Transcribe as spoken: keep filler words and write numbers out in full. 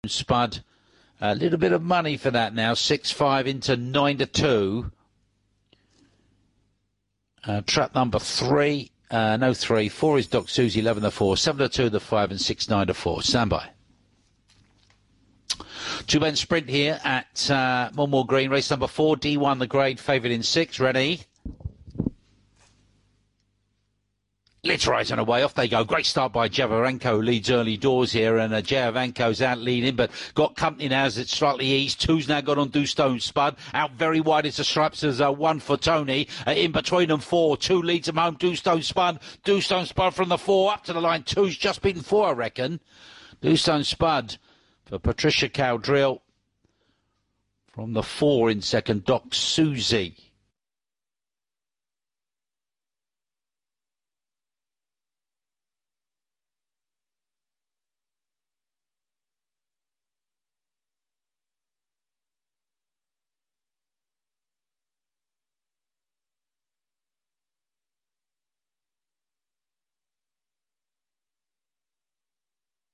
Spud. A little bit of money for that now. six five into nine to two. Uh, trap number three. Uh, no three. Four is Doc Susie. eleven to four. seven to two the five and six nine to four. Stand by. Two men sprint here at uh, Monmore Green. Race number four. D one the grade. Favoured in six. Ready. Literate on away, off they go. Great start by Javarenko, leads early doors here, and uh, Javarenko's out leading, but got company now as it's slightly eased. Two's now got on Do Stone Spud. Out very wide is the Stripes as uh, one for Tony. Uh, in between them four. Two leads them home. Do Stone Spud. Do Stone Spud from the four up to the line. Two's just beaten four, I reckon. Do Stone Spud for Patricia Cowdrill. From the four in second, Doc Susie.